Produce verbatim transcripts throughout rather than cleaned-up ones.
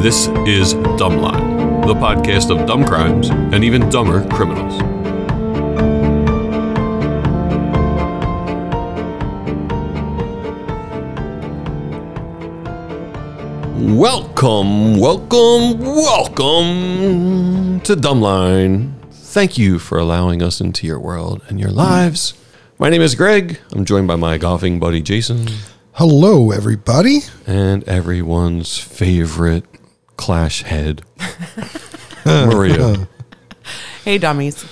This is Dumbline, the podcast of dumb crimes and even dumber criminals. Welcome, welcome, welcome to Dumbline. Thank you for allowing us into your world and your lives. My name is Greg. I'm joined by my golfing buddy, Jason. Hello, everybody. And everyone's favorite clash head, Maria. Hey, dummies.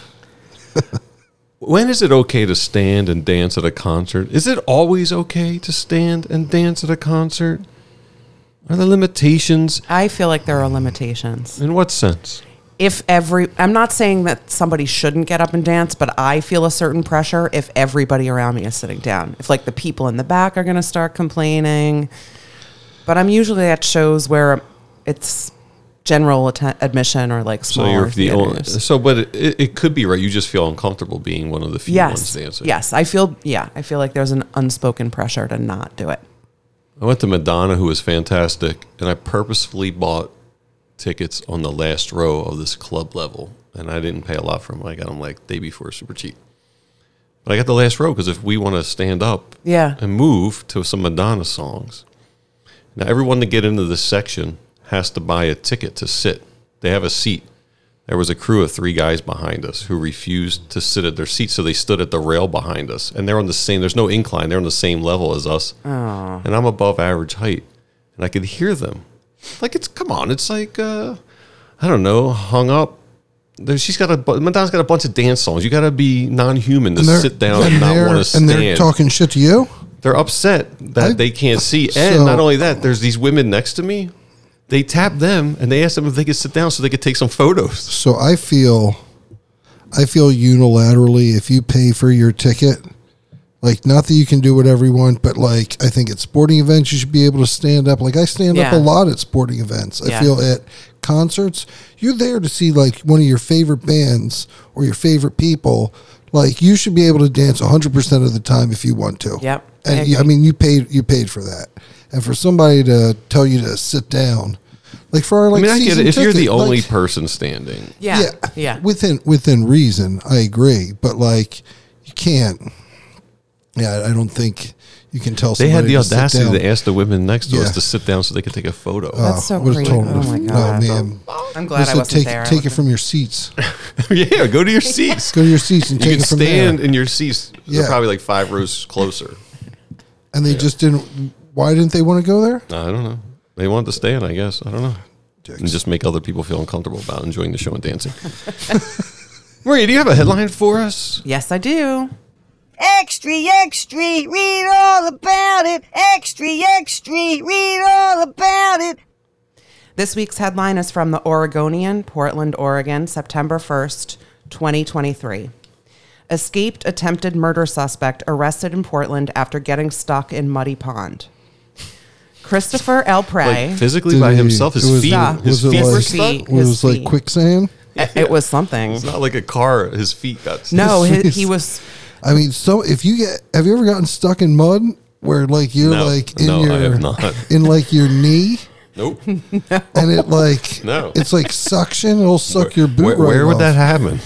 When is it okay to stand and dance at a concert? Is it always okay to stand and dance at a concert? Are there limitations? I feel like there are limitations. In what sense? If every, I'm not saying that somebody shouldn't get up and dance, but I feel a certain pressure if everybody around me is sitting down. If like the people in the back are going to start complaining. But I'm usually at shows where it's general att- admission or like smaller So you're the only, theaters. so, but it, it could be right. You just feel uncomfortable being one of the few Yes. ones dancing. Yes. I feel, yeah, I feel like there's an unspoken pressure to not do it. I went to Madonna, who was fantastic, and I purposefully bought tickets on the last row of this club level, and I didn't pay a lot for them. I got them like day before, super cheap. But I got the last row because if we want to stand up Yeah. and move to some Madonna songs, now everyone to get into this section has to buy a ticket to sit. They have a seat. There was a crew of three guys behind us who refused to sit at their seats, so they stood at the rail behind us. And they're on the same, there's no incline, they're on the same level as us. Oh. And I'm above average height. And I could hear them. Like, it's, come on, it's like, uh, I don't know, hung up. There, she's got a, Madonna's got a bunch of dance songs. You got to be non-human to sit down and, and not want to stand. And they're talking shit to you? They're upset that I, they can't see. so, And not only that, there's these women next to me. They tapped them and they asked them if they could sit down so they could take some photos. So I feel, I feel unilaterally, if you pay for your ticket, like, not that you can do whatever you want, but like, I think at sporting events, you should be able to stand up. Like, I stand Yeah. up a lot at sporting events. I Yeah. feel at concerts, you're there to see like one of your favorite bands or your favorite people. Like, you should be able to dance one hundred percent of the time if you want to. Yep. And I you, I agree. mean, you paid, you paid for that. And for somebody to tell you to sit down, like for our like, I mean, I get season it. If you're the ticket, only like, person standing. Yeah. Yeah. yeah. within within reason, I agree. But like, you can't. Yeah, I don't think you can tell. They had somebody the to sit audacity down. to ask the women next to Yeah. us to sit down so they could take a photo. That's so I would've creepy. told them Oh to- my no, God. man. I'm glad I Listen, wasn't take, there. I Take it wasn't- from your seats. Yeah, go to your seats. Go to your seats and You take can it from stand there. in your seats. They're Yeah. probably like five rows closer. And they just didn't. Why didn't they want to go there? I don't know. They wanted to stand, I guess. I don't know. Dicks. And just make other people feel uncomfortable about enjoying the show and dancing. Maria, do you have a headline for us? Yes, I do. Extra, extra, read all about it. Extra, extra, read all about it. This week's headline is from the Oregonian, Portland, Oregon, September first, twenty twenty-three. Escaped attempted murder suspect arrested in Portland after getting stuck in muddy pond. Christopher L. Prey. Like physically Did by he- himself, his it was- feet, Yeah. his was it feet were like- stuck. feet. Was His it like feet. quicksand? it, it was something. It's not like a car. His feet got stuck. No, His he, face. he was. I mean, so if you get, have you ever gotten stuck in mud where like you're No. like in No, your I have not. in like your knee? Nope. And it like No. it's like suction. It'll suck your boot Where, right where would off. that happen?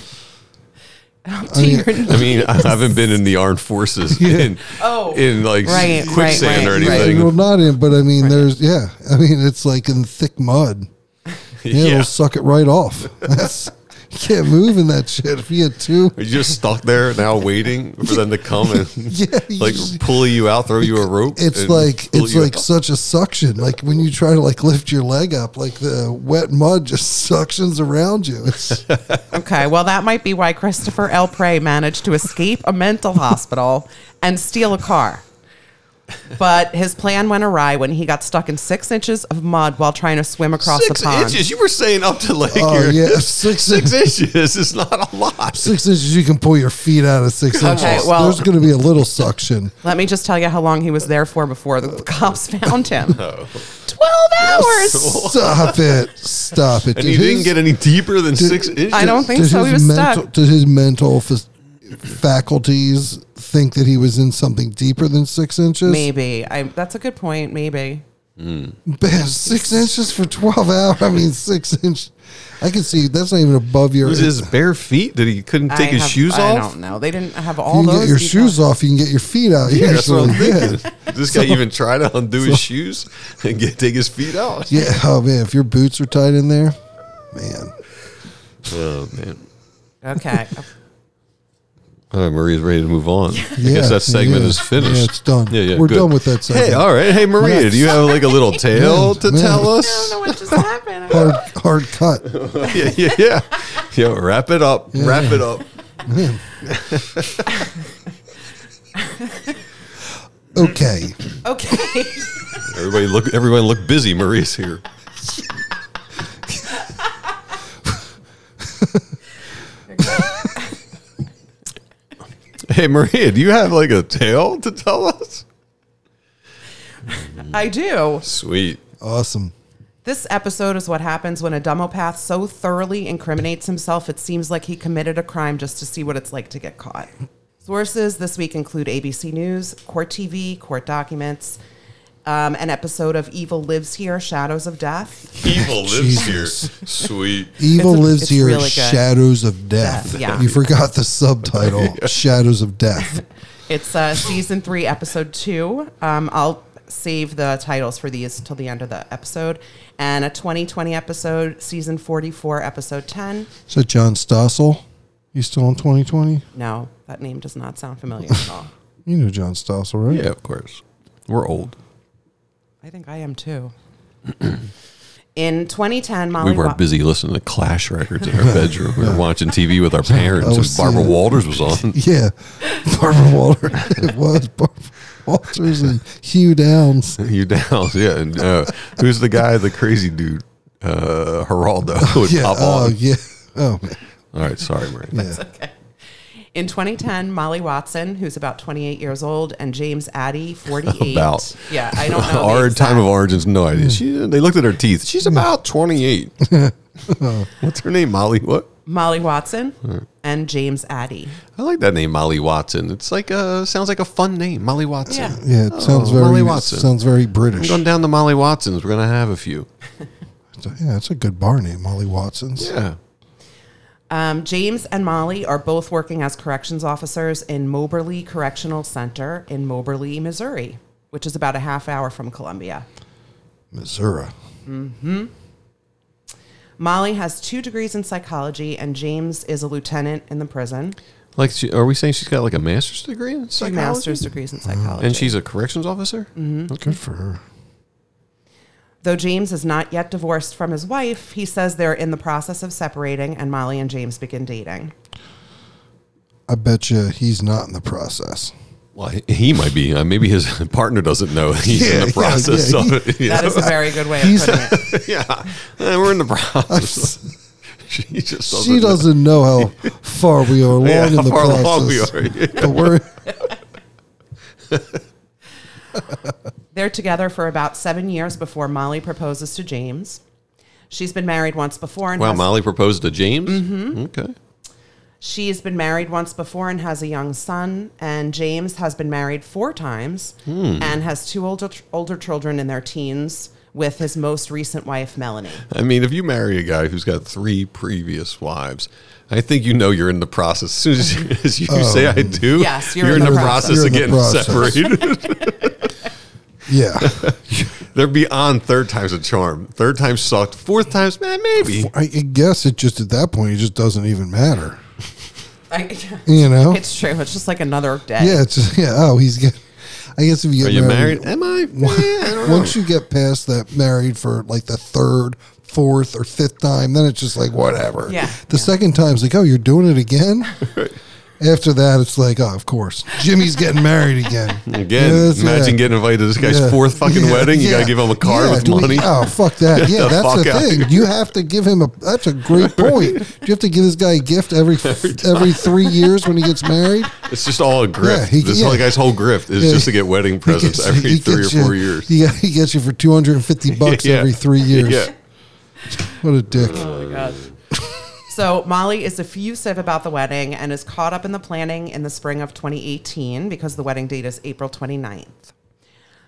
To mean- your I mean, I haven't been in the armed forces in, Oh, in like right, quicksand right, or right, anything. Well, not in, but I mean, there's yeah. I mean, it's like in thick mud. Yeah, Yeah. it'll suck it right off. That's, you can't move in that shit. If you had two, Are you just stuck there now waiting for them to come and yeah, you like just- pull you out, throw you a rope? it's and like pull it's you like out? such a suction. Like when you try to like lift your leg up, like the wet mud just suctions around you. It's, okay. Well, that might be why Christopher L. Prey managed to escape a mental hospital and steal a car. But his plan went awry when he got stuck in six inches of mud while trying to swim across six the pond. inches. You were saying up to like Oh, your yeah, six six inches is not a lot. six inches, you can pull your feet out of six inches. Okay, well- There's going to be a little suction. Let me just tell you how long he was there for before the cops found him. Twelve hours. Stop it! Stop it! And he didn't get any deeper than six inches. I don't think did so. his He was mental, stuck. Did his mental f- faculties think that he was in something deeper than six inches? Maybe. I. That's a good point. Maybe. Mm. Man, six inches for twelve hours. I mean, six inch. I can see that's not even above your. Was his bare feet? Did he couldn't take I his have- shoes I off? don't know. They didn't have You all can those. get your details. shoes off. You can get your feet out. Yeah, that's what I'm usually. thinking. Yeah. Did this guy even try to undo his shoes and get take his feet out? Yeah. Oh man, if your boots are tight in there, man. Oh man. Okay. All right, Maria's ready to move on. I Yeah, guess that segment yeah. is finished. Yeah, it's done. Yeah, yeah, We're good. done with that segment. Hey, all right. Hey, Maria, do you have like a little tale Man, to man. tell I us? don't know what just happened. Hard, hard cut. yeah, yeah, yeah. Yo, wrap it up. Wrap it up. Okay. Okay. Everybody look. Everyone look busy. Maria's here. Hey, Maria, do you have like a tale to tell us? I do. Sweet. Awesome. This episode is what happens when a demopath so thoroughly incriminates himself it seems like he committed a crime just to see what it's like to get caught. Sources this week include A B C News, Court T V, court documents, um, an episode of Evil Lives Here, Shadows of Death. Evil lives Jesus. here. Sweet. Evil It's a- lives it's here. really good. Shadows of Death. Death, yeah. You forgot the subtitle. Shadows of Death. It's uh, season three, episode two. Um, I'll save the titles for these till the end of the episode. And a twenty twenty episode, season forty-four, episode ten. Is that John Stossel? You still on twenty twenty? No, that name does not sound familiar at all. You know John Stossel, right? Yeah, of course. We're old. I think I am too. In twenty ten, Molly We were Wa- busy listening to Clash records in our bedroom. We were watching T V with our parents, I and was Barbara seeing- Walters was on. Yeah. Barbara Walters. It was Barbara Walters and Hugh Downs. You down, yeah. And uh, who's the guy, the crazy dude? Uh, Geraldo would Yeah. pop Oh, on. yeah. Oh, man. All right, sorry, Maria. Yeah. Okay. In twenty ten, Molly Watson, who's about twenty-eight years old, and James Addy, forty-eight. About. Yeah, I don't know. the Our exact- time of origins, no idea. She, they looked at her teeth. She's about twenty-eight. What's her name? Molly what? Molly Watson and James Addy. I like that name, Molly Watson. It's like a, sounds like a fun name, Molly Watson. Yeah. Yeah, it sounds Oh, very Molly Watson. sounds very I'm British. going down to Molly Watson's. We're going to have a few. Yeah, it's a good bar name, Molly Watson's. Yeah. Um, James and Molly are both working as corrections officers in Moberly Correctional Center in Moberly, Missouri, which is about a half hour from Columbia. Missouri. Molly has two degrees in psychology, and James is a lieutenant in the prison. Like, she, are we saying she's got like a master's degree in Two psychology? master's degrees in psychology. And she's a corrections officer? Mm-hmm. Good for her. Though James is not yet divorced from his wife, he says they're in the process of separating, and Molly and James begin dating. I bet you he's not in the process. Well, he- he might be. Uh, maybe his partner doesn't know he's Yeah, in the yeah, process yeah, of he- it. you That know? is a very good way of He's- putting it. yeah. Uh, we're in the process. she just doesn't She doesn't know how far we are along know. Yeah, in how the far process. along we are. But we're They're together for about seven years before Molly proposes to James. She's been married once before. And Wow, has, Molly proposed to James? Mm-hmm. Okay. She's been married once before and has a young son. And James has been married four times Hmm. and has two older older children in their teens with his most recent wife, Melanie. I mean, if you marry a guy who's got three previous wives, I think you know you're in the process. As soon as you, as you say I do, Yes, you're you're, in in the the process. process You're of in the getting process. separated. yeah. They're beyond third time's a charm. Third time sucked. Fourth time's, man, maybe. I guess it just at that point it just doesn't even matter. I, You know? it's true. It's just like another day. Yeah, it's just, yeah. Oh, he's get. I guess if you Are get you married? Am I? Yeah, I don't know. once you get past that married for like the third, fourth, or fifth time, then it's just like whatever. Yeah. The Yeah. second time's like, oh, you're doing it again. After that, it's like, oh, of course, Jimmy's getting married again. Again, Yes, imagine yeah. getting invited to this guy's Yeah. fourth fucking Yeah, wedding. You yeah. got to give him a car Yeah, with do we- money. oh, fuck that. Get Yeah, the that's fuck the out thing. here. You have to give him a, that's a great point. Do you have to give this guy a gift every every, three years when he gets married? It's just all a grift. Yeah, he- this yeah. whole guy's whole grift is Yeah. just to get wedding He presents gets- every he three or gets four you- years. He, he gets you for two hundred fifty bucks Yeah. every three years. Yeah. What a dick. Oh my God. So Molly is effusive about the wedding and is caught up in the planning in the spring of twenty eighteen because the wedding date is April twenty-ninth.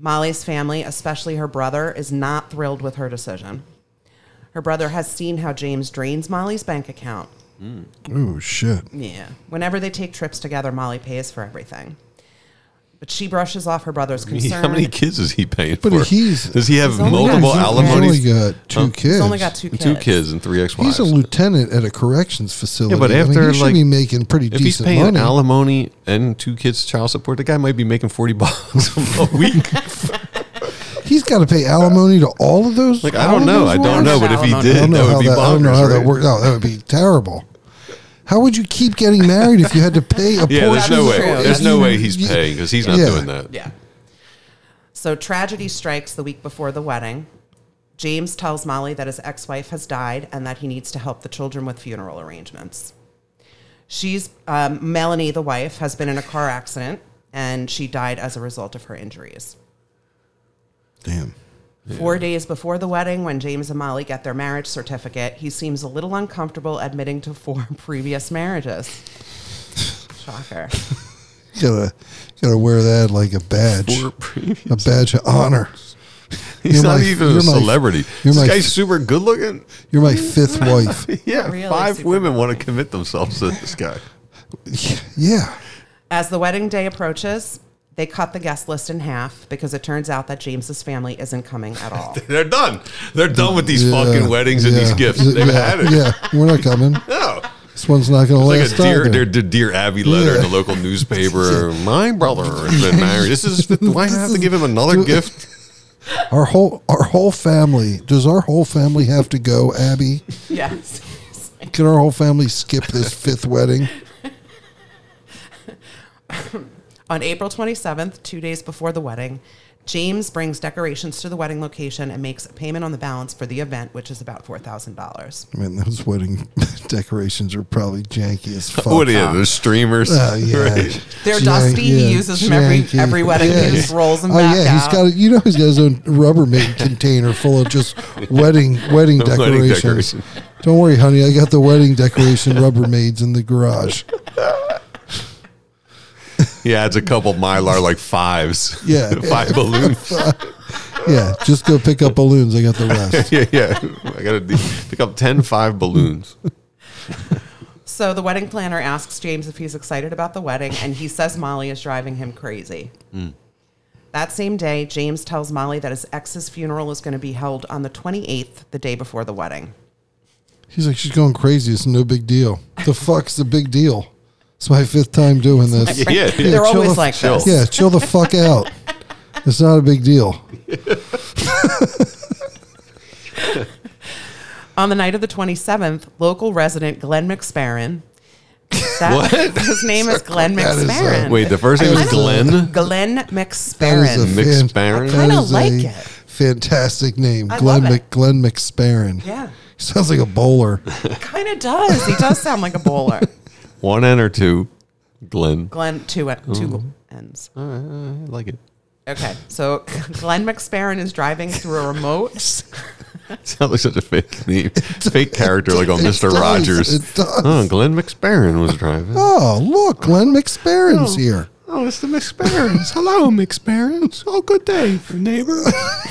Molly's family, especially her brother, is not thrilled with her decision. Her brother has seen how James drains Molly's bank account. Mm. Oh, shit. Yeah. Whenever they take trips together, Molly pays for everything. But she brushes off her brother's concern. How many kids is he paying But for? he's- Does he have He's only got multiple two alimony? He's only got two Huh? kids. He's only got two kids. Two kids and three ex-wives. He's a lieutenant at a corrections facility. Yeah, but I mean, after, he should like, be making pretty if he's decent paying money. alimony and two kids child support, the guy might be making forty bucks a week. He's got to pay alimony to all of those. Like, I don't know. I don't know. But if he Alimony. I did, don't know that how would be that. I don't know how bonkers, that right? works. No, that would be terrible. How would you keep getting married if you had to pay a Yeah, there's portion? no of way. the- There's no you- way he's you- paying because he's not Yeah. doing that. Yeah. So tragedy strikes the week before the wedding. James tells Molly that his ex-wife has died and that he needs to help the children with funeral arrangements. She's um, Melanie, the wife, has been in a car accident and she died as a result of her injuries. Damn. Four days before the wedding, when James and Molly get their marriage certificate, he seems a little uncomfortable admitting to four previous marriages. Shocker. You gotta, gotta wear that like a badge, Four previous- a badge of honor. He's You're not my- even a you're my- celebrity. you're This my- guy's super good looking. You're my fifth wife. Yeah, really five super women want to commit themselves to this guy. Yeah. As the wedding day approaches, they cut the guest list in half because it turns out that James's family isn't coming at all. They're done. They're done with these Yeah, fucking weddings and yeah, these gifts. They've yeah, had it. Yeah, we're not coming. No. This one's not going to It's last like a dear, either. dear, dear, dear Abby letter in Yeah. the local newspaper. My brother has been married. This is. Do I have to give him another gift? Our whole our whole family. Does our whole family have to go, Abby? Yes. Can our whole family skip this fifth wedding? On April twenty-seventh, two days before the wedding, James brings decorations to the wedding location and makes a payment on the balance for the event, which is about four thousand dollars. I mean, those wedding decorations are probably janky as fuck. What are you? The streamers. Oh, yeah. Right. They're Jank- dusty. yeah, He uses them every, janky. every wedding. Yeah. He just rolls them Oh back yeah, he's out. got. You know, he's got his own Rubbermaid container full of just wedding wedding Wedding decorations. decoration. Don't worry, honey. I got the wedding decoration Rubbermaids in the garage. He adds a couple Mylar like fives. Yeah. Five balloons. Yeah, just go pick up balloons. I got the rest. yeah, yeah. I got to pick up ten five balloons. So the wedding planner asks James if he's excited about the wedding, and he says Molly is driving him crazy. Mm. That same day, James tells Molly that his ex's funeral is going to be held on the twenty-eighth, the day before the wedding. He's like, she's going crazy. It's no big deal. The fuck's the big deal? It's my fifth time doing this. Yeah, yeah. They're chill always the- like chill. this. Yeah, chill the fuck out. It's not a big deal. On the night of the twenty-seventh, local resident Glenn McSparron. That, What? His name is Glenn That is, uh, McSparron. Wait, the first name That was is, uh, Glenn? Glenn That is a McSparron. Mick fan- Sparron? that I kinda is a like it. Fantastic name. I Glenn love it. Mc, Glenn McSparron. Yeah, Sounds like a bowler. kind of does. He does sound like a bowler. One N or two? Glenn. Glenn, two, two ends. All right, I like it. Okay, so Glenn McSparron is driving through a remote. Sounds like such a fake name. Fake character like on It Mister does, Rogers. it does. Oh, Glenn McSparron was driving. Oh, look, Glenn McSparron's here. Oh, it's the McSparrons. Hello, McSparrons. Oh, good day, neighbor.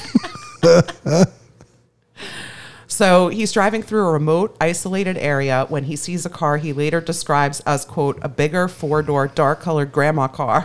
So he's driving through a remote, isolated area when he sees a car he later describes as, quote, a bigger four-door, dark-colored grandma car.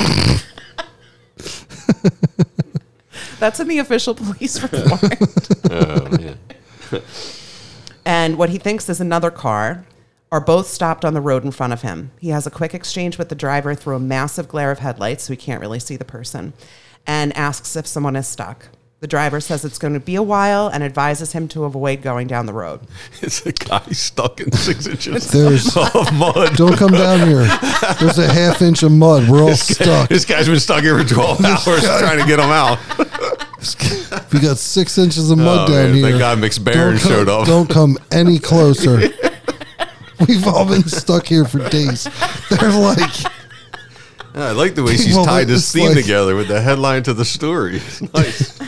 That's in the official police report. Oh, man. And what he thinks is another car are both stopped on the road in front of him. He has a quick exchange with the driver through a massive glare of headlights, so he can't really see the person, and asks if someone is stuck. The driver says it's going to be a while and advises him to avoid going down the road. It's a guy stuck in six inches There's- of mud. Don't come down here. There's a half inch of mud. We're all stuck. This guy's been stuck here for twelve hours trying to get him out. We got six inches of mud Oh, down man, here. thank God McSparron Don't come- showed up. Don't come any closer. We've all been stuck here for days. They're like, I like the way she's Well, tied this it's scene like- together with the headline to the story. It's nice.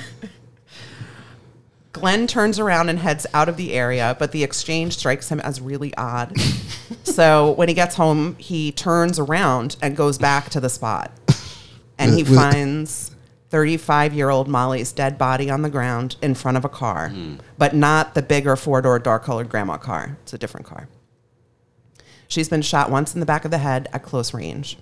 Glenn turns around and heads out of the area, but the exchange strikes him as really odd. So when he gets home, he turns around and goes back to the spot. And he With- with- finds thirty-five-year-old Molly's dead body on the ground in front of a car, mm. but not the bigger four-door dark-colored grandma car. It's a different car. She's been shot once in the back of the head at close range.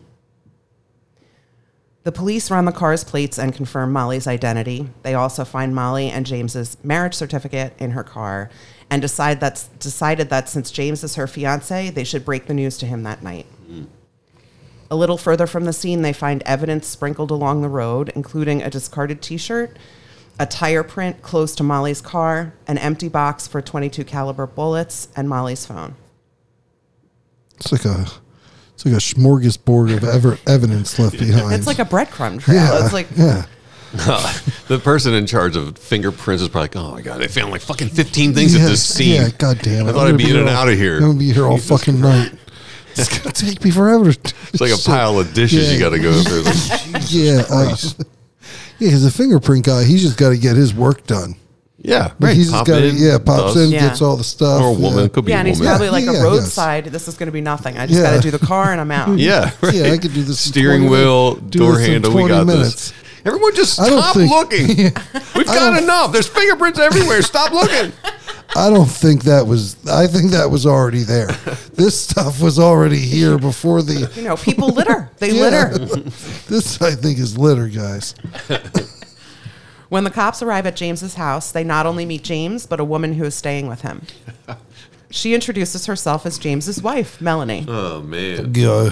The police run the car's plates and confirm Molly's identity. They also find Molly and James's marriage certificate in her car and decide that's, decided that since James is her fiancé, they should break the news to him that night. Mm. A little further from the scene, they find evidence sprinkled along the road, including a discarded T-shirt, a tire print close to Molly's car, an empty box for twenty-two caliber bullets, and Molly's phone. It's like a, it's like a smorgasbord of ever, evidence left behind. It's like a breadcrumb trail. Yeah, it's like yeah. The person in charge of fingerprints is probably like, oh my God, they found like fucking fifteen things yeah, at this scene. Yeah, God damn it. I thought I'd be in and out of here. I'm going to be here all Jesus fucking Christ. night. It's going to take me forever. It's like a pile of dishes yeah. you got to go through. Like, yeah. Uh, yeah, because the fingerprint guy, he's just got to get his work done. Yeah, right. He's just got to, yeah, pops does. in, yeah. gets all the stuff. Or a woman. Yeah. It could be yeah, a and he's woman. probably like yeah, a yeah, roadside. Yes. This is going to be nothing. I just yeah. got to do the car and I'm out. Yeah, right. Yeah, I could do this. Steering wheel, door handle, we got minutes. this. Everyone just I don't stop think, looking. Yeah, We've got enough. There's fingerprints everywhere. Stop looking. I don't think that was, I think that was already there. This stuff was already here before the. You know, people litter. They yeah. litter. This, I think, is litter, guys. When the cops arrive at James's house, they not only meet James, but a woman who is staying with him. She introduces herself as James's wife, Melanie. Oh, man. Yeah.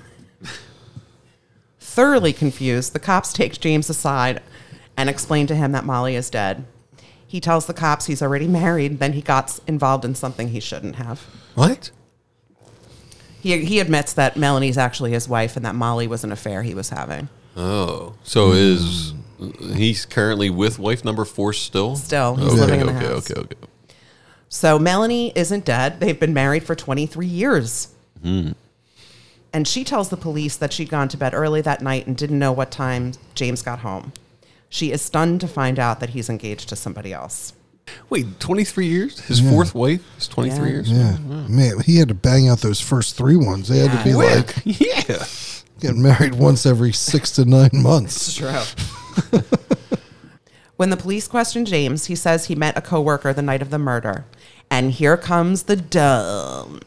Thoroughly confused, the cops take James aside and explain to him that Molly is dead. He tells the cops he's already married, then he got involved in something he shouldn't have. What? He, he admits that Melanie's actually his wife and that Molly was an affair he was having. Oh, so mm. is he's currently with wife number four still? Still, he's okay, living in the okay, house. Okay, okay, okay. So Melanie isn't dead. They've been married for twenty-three years. Mm. And she tells the police that she'd gone to bed early that night and didn't know what time James got home. She is stunned to find out that he's engaged to somebody else. Wait, twenty-three years? His yeah. fourth wife is twenty-three yeah. years? Yeah. Oh, man, he had to bang out those first three ones. They yeah. had to be Quick. like, yeah. getting married once every six to nine months. It's true. When the police question James, he says he met a coworker the night of the murder. And here comes the dumb.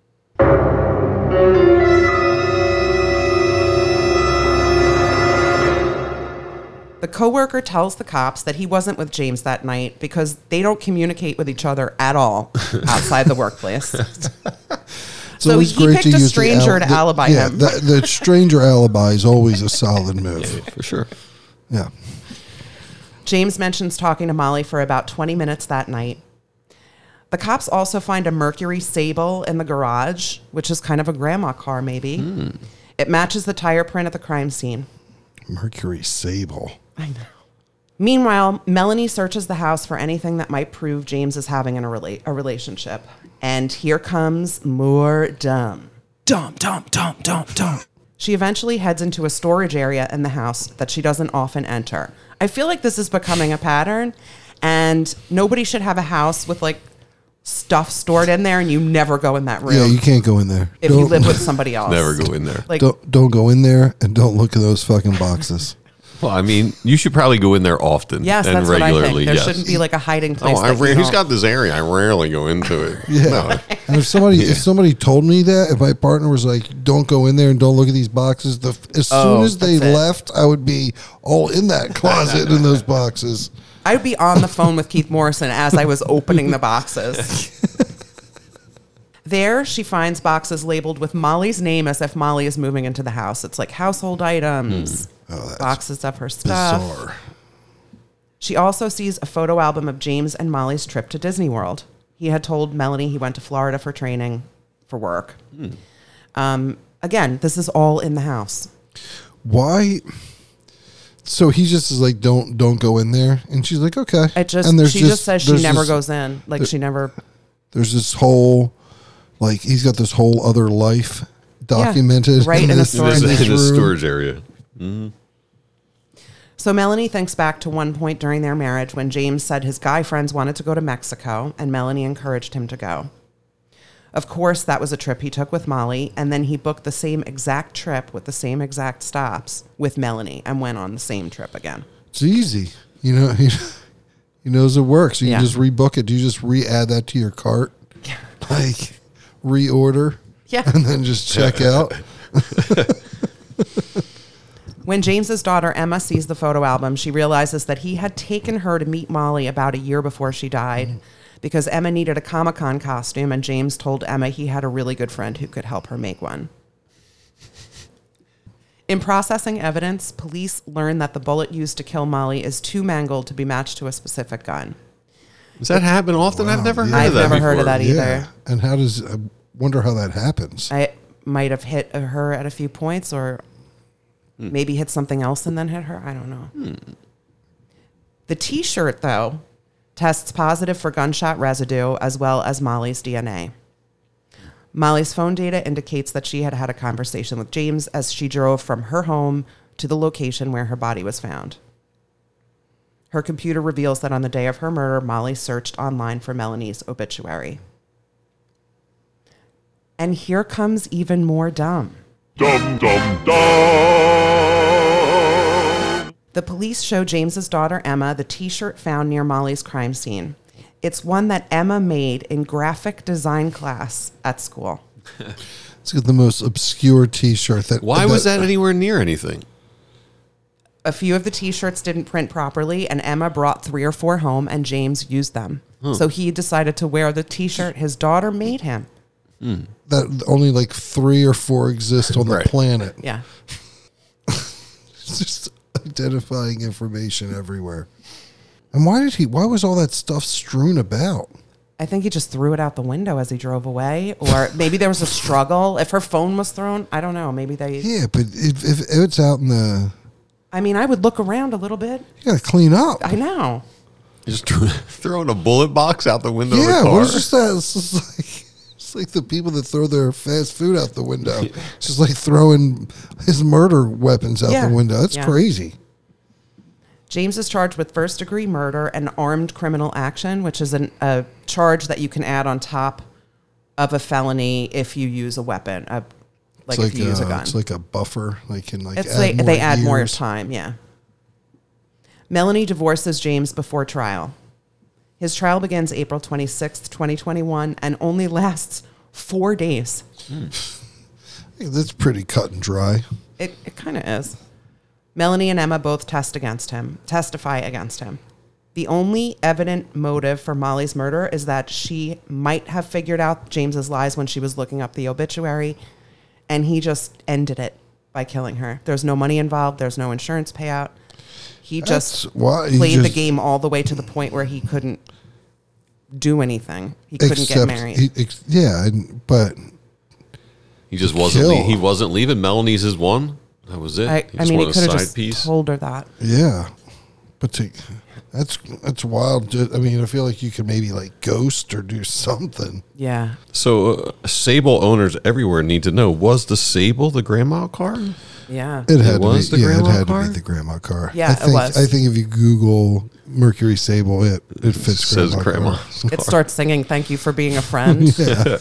The coworker tells the cops that he wasn't with James that night because they don't communicate with each other at all outside the workplace. So he picked a stranger to alibi yeah, him. The, the stranger alibi is always a solid move. Yeah, for sure. Yeah. James mentions talking to Molly for about twenty minutes that night. The cops also find a Mercury Sable in the garage, which is kind of a grandma car, maybe. Mm. It matches the tire print at the crime scene. Mercury Sable. I know. Meanwhile, Melanie searches the house for anything that might prove James is having in a, rela- a relationship. And here comes more dumb. Dumb, dumb, dumb, dumb, dumb. She eventually heads into a storage area in the house that she doesn't often enter. I feel like this is becoming a pattern, and nobody should have a house with, like, stuff stored in there, and you never go in that room. Yeah, you can't go in there. If don't, you live with somebody else. Never go in there. Like, don't, don't go in there, and don't look at those fucking boxes. Well, I mean, you should probably go in there often. Yes, and that's regularly. what I think. There yes. shouldn't be like a hiding place. Oh, I ra- who's got this area? I rarely go into it. Yeah. No. And if somebody yeah. if somebody told me that, if my partner was like, "Don't go in there and don't look at these boxes," the as oh, soon as they it. left, I would be all in that closet in those boxes. I would be on the phone with Keith Morrison as I was opening the boxes. There, she finds boxes labeled with Molly's name as if Molly is moving into the house. It's like household items, hmm. oh, boxes of her stuff. Bizarre. She also sees a photo album of James and Molly's trip to Disney World. He had told Melanie he went to Florida for training, for work. Hmm. Um, again, this is all in the house. Why? So he just is like, don't don't go in there, and she's like, okay. It just and she just says she never this, goes in, like there, she never. There's this whole, like he's got this whole other life documented yeah, right in, in, this, a storage, in, this, in a storage area. Mm-hmm. So Melanie thinks back to one point during their marriage when James said his guy friends wanted to go to Mexico, and Melanie encouraged him to go. Of course, that was a trip he took with Molly, and then he booked the same exact trip with the same exact stops with Melanie and went on the same trip again. It's easy. You know, he, he knows it works. You Yeah. can just rebook it. Do you just re-add that to your cart? Like, reorder? Yeah. And then just check out? When James's daughter Emma sees the photo album, she realizes that he had taken her to meet Molly about a year before she died because Emma needed a Comic-Con costume, and James told Emma he had a really good friend who could help her make one. In processing evidence, police learned that the bullet used to kill Molly is too mangled to be matched to a specific gun. Does that happen often? I've never heard yeah. of I've that never before. heard of that either. Yeah. And how does, I wonder how that happens. I might have hit her at a few points, or maybe hit something else and then hit her. I don't know. Hmm. The T-shirt, though, tests positive for gunshot residue as well as Molly's D N A. Molly's phone data indicates that she had had a conversation with James as she drove from her home to the location where her body was found. Her computer reveals that on the day of her murder, Molly searched online for Melanie's obituary. And here comes even more dumb. Dum dum dum. The police show James's daughter Emma the T-shirt found near Molly's crime scene. It's one that Emma made in graphic design class at school. It's got the most obscure T-shirt. That Why was that anywhere near anything? A few of the T-shirts didn't print properly, and Emma brought three or four home, and James used them. So he decided to wear the T-shirt his daughter made him. That only like three or four exist on the Right. planet. Yeah. It's just identifying information everywhere. And why did he? Why was all that stuff strewn about? I think he just threw it out the window as he drove away, or maybe there was a struggle. If her phone was thrown, I don't know. Maybe they. Yeah, but if, if it's out in the, I mean, I would look around a little bit. you gotta clean up. I know. Just throwing a bullet box out the window Yeah, of the car. what is just that? It's just like it's like the people that throw their fast food out the window. It's just like throwing his murder weapons out Yeah. the window. That's Yeah. crazy. James is charged with first degree murder and armed criminal action, which is an, a charge that you can add on top of a felony if you use a weapon, a, like, It's if you use a uh, gun. It's like a buffer. Like can like It's add like more they add more years. time, yeah. Melanie divorces James before trial. His trial begins April twenty-sixth, twenty twenty-one, and only lasts four days. That's pretty cut and dry. It, it kind of is. Melanie and Emma both test against him, testify against him. The only evident motive for Molly's murder is that she might have figured out James's lies when she was looking up the obituary, and he just ended it by killing her. There's no money involved. There's no insurance payout. He just That's why he played the just- game all the way to the point where he couldn't do anything. He couldn't get Except married. he- ex- yeah, and- but He just wasn't. Kill. Le- he wasn't leaving. Melanie's his one. That was it. I, He I just mean, he wanted a could have side just piece. told her that. yeah, but to, that's that's wild. Ju- I mean, I feel like you could maybe like ghost or do something. Yeah. So uh, Sable owners everywhere need to know: was the Sable the grandma car? Yeah. It had was to the be. Yeah, it grandma had car? to be the grandma car. Yeah, I it think, was. I think if you Google Mercury Sable, it it fits Says grandma. grandma. car. It starts singing "Thank you for being a friend." Yeah.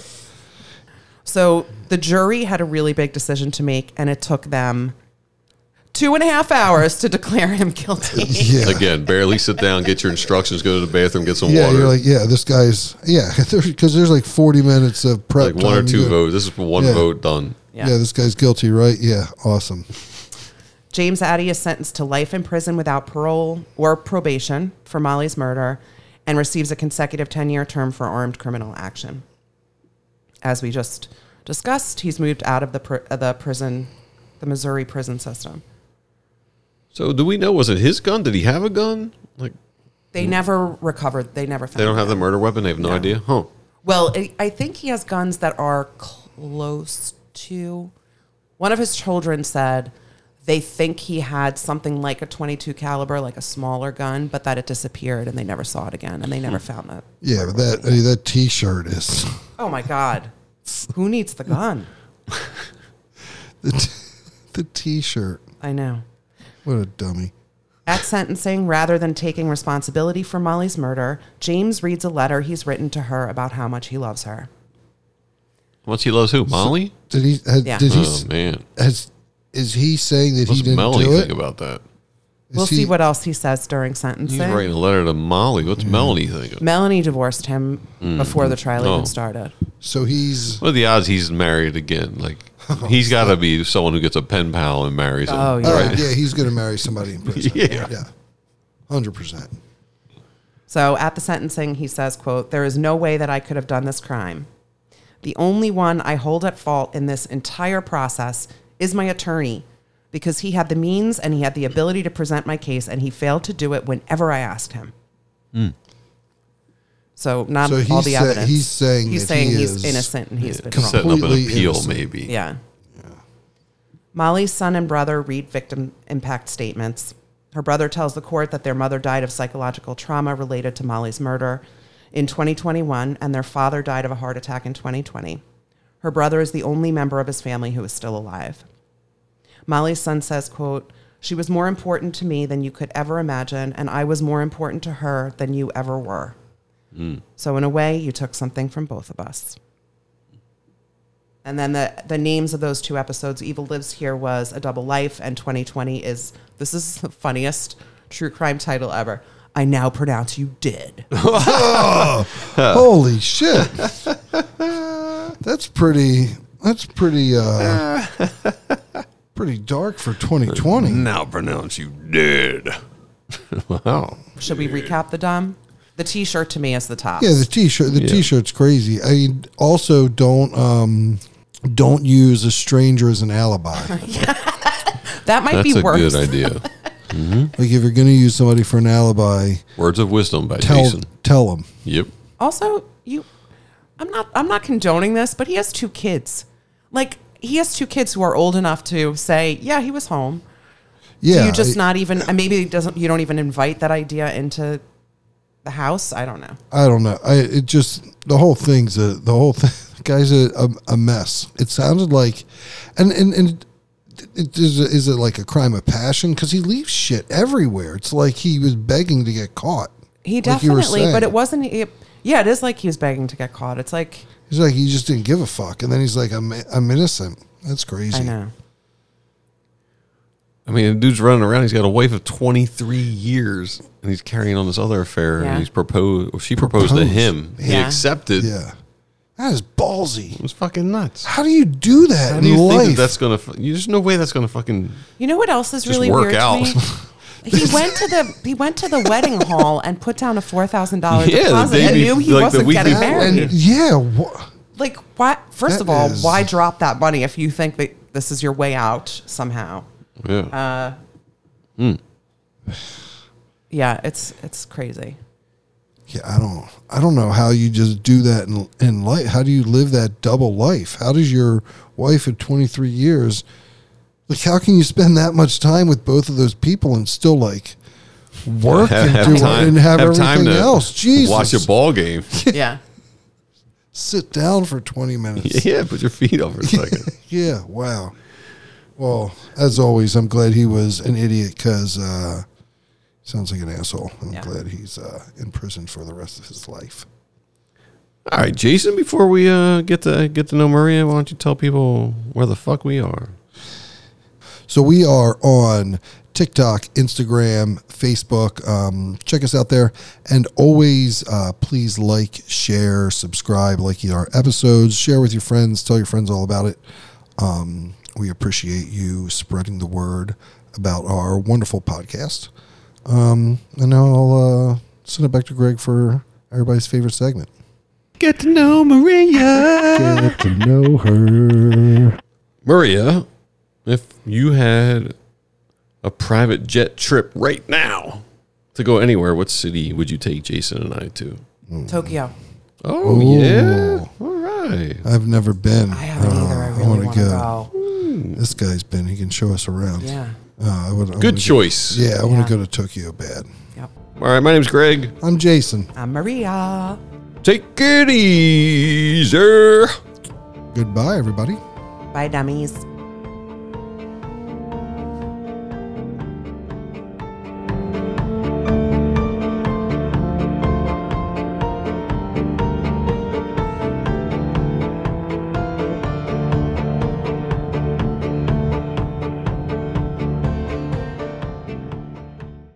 So the jury had a really big decision to make, and it took them two and a half hours to declare him guilty. Yeah. Again, barely sit down, get your instructions, go to the bathroom, get some Yeah, water. you're like, yeah, this guy's, yeah, because there's like forty minutes of prep. like one or time. two You go, votes. This is one Yeah. vote done. Yeah. Yeah. this guy's guilty, right? Yeah, awesome. James Addy is sentenced to life in prison without parole or probation for Molly's murder and receives a consecutive ten-year term for armed criminal action. As we just discussed, he's moved out of the pr- uh, the prison, the Missouri prison system. So, do we know? Was it his gun? Did he have a gun? Like They never recovered. They never found they don't have the him. murder weapon. They have no, No. idea. Huh? Well, I- I think he has guns that are close to. One of his children said they think he had something like a twenty-two caliber, like a smaller gun, but that it disappeared and they never saw it again and they never found it. Yeah, but that I mean, that T-shirt is Oh my God. Who needs the gun? the t- the T-shirt. I know. What a dummy. At sentencing, rather than taking responsibility for Molly's murder, James reads a letter he's written to her about how much he loves her. Once he loves who? Molly? Did he? Has, Yeah. Did he? Oh man, Has is he saying that what's he didn't Melanie do think it? about that? We'll he- see what else he says during He's sentencing. writing a letter to Molly. What's Melanie thinking? Melanie divorced him before the trial Oh. even started. So he's What are the odds he's married again? Like, he's got to be someone who gets a pen pal and marries him. Oh, yeah. oh, Right? yeah, he's going to marry somebody in prison. Yeah. yeah, hundred percent. So at the sentencing, he says, quote, "There is no way that I could have done this crime. The only one I hold at fault in this entire process is my attorney, because he had the means and he had the ability to present my case, and he failed to do it whenever I asked him." So not So all he's the sa- evidence. he's saying he's that saying he he's is innocent and he's been Setting wrong. up an Completely appeal, innocent. maybe. Yeah. Molly's son and brother read victim impact statements. Her brother tells the court that their mother died of psychological trauma related to Molly's murder in twenty twenty-one, and their father died of a heart attack in twenty twenty. Her brother is the only member of his family who is still alive. Molly's son says, quote, "She was more important to me than you could ever imagine, and I was more important to her than you ever were. So in a way, you took something from both of us." And then the, the names of those two episodes, Evil Lives Here was A Double Life, and twenty twenty is, this is the funniest true crime title ever, I Now Pronounce You Dead. Holy shit! That's pretty. That's pretty. Uh, pretty dark for twenty twenty. Now pronounce you dead. Wow. Should we recap the dumb? The T-shirt to me is the top. Yeah, the t-shirt. The Yeah. t-shirt's crazy. I mean, also don't um, don't use a stranger as an alibi. That might That's be a worse. good idea. Like if you're going to use somebody for an alibi, Words of wisdom by tell Jason. tell them. Yep. Also, you, I'm not, I'm not condoning this, but he has two kids. Like he has two kids who are old enough to say, yeah, he was home. Yeah, Do you just it- not even, and maybe it doesn't, you don't even invite that idea into the house? I don't know. I don't know. I it just the whole thing's a the whole thing. The guy's a, a, a mess. It sounded like, and and and it, is it, is it like a crime of passion? Because he leaves shit everywhere. It's like he was begging to get caught. He Like you were definitely, but saying. it wasn't, it, yeah, it is like he was begging to get caught. It's like, He's like he just didn't give a fuck, and then he's like, I'm I'm innocent. That's crazy. I know. I mean, the dude's running around. He's got a wife of twenty-three years, and he's carrying on this other affair. Yeah. And he's proposed. Well, she proposed, to Proposed. him. He Yeah. accepted. Yeah, that is ballsy. It was fucking nuts. How do you do that How in do you life? think that that's gonna? fu- There's no way that's gonna fucking You know what else is just really work weird out. to me? He went to the he went to the wedding hall and put down a four thousand dollar Yeah, the deposit day and be- knew he like the wasn't week getting before. married. and yeah, wha- Like, why? First That of all, is- why drop that money if you think that this is your way out somehow? yeah. Yeah, it's it's crazy. yeah. I don't I don't know how you just do that in in life. How do you live that double life? How does your wife of twenty-three years? Like, how can you spend that much time with both of those people and still like work Have- and have do time- and have, have time everything to else? Jesus, Watch a ball game. Yeah. sit down for twenty minutes. Yeah, put your feet up for a second. Yeah, wow. Well, as always, I'm glad he was an idiot because uh, sounds like an asshole. I'm Yeah. glad he's uh, in prison for the rest of his life. All right, Jason. Before we uh, get to get to know Maria, why don't you tell people where the fuck we are? So we are on TikTok, Instagram, Facebook. Um, check us out there. And always, uh, please like, share, subscribe, like our episodes, share with your friends, tell your friends all about it. Um, we appreciate you spreading the word about our wonderful podcast. Um, and now I'll uh, send it back to Greg for everybody's favorite segment. Get to know Maria. Get to know her. Maria, if you had a private jet trip right now to go anywhere, what city would you take Jason and I to? Tokyo. Oh, Ooh. yeah. All right. I've never been. I haven't either. I really wanna want to go. This guy's been. He can show us around. Yeah. Uh, I would, I Good wanna choice. Go, yeah, I want Yeah. to go to Tokyo bad. Yep. All right, my name's Greg. I'm Jason. I'm Maria. Take it easy. Goodbye, everybody. Bye, dummies.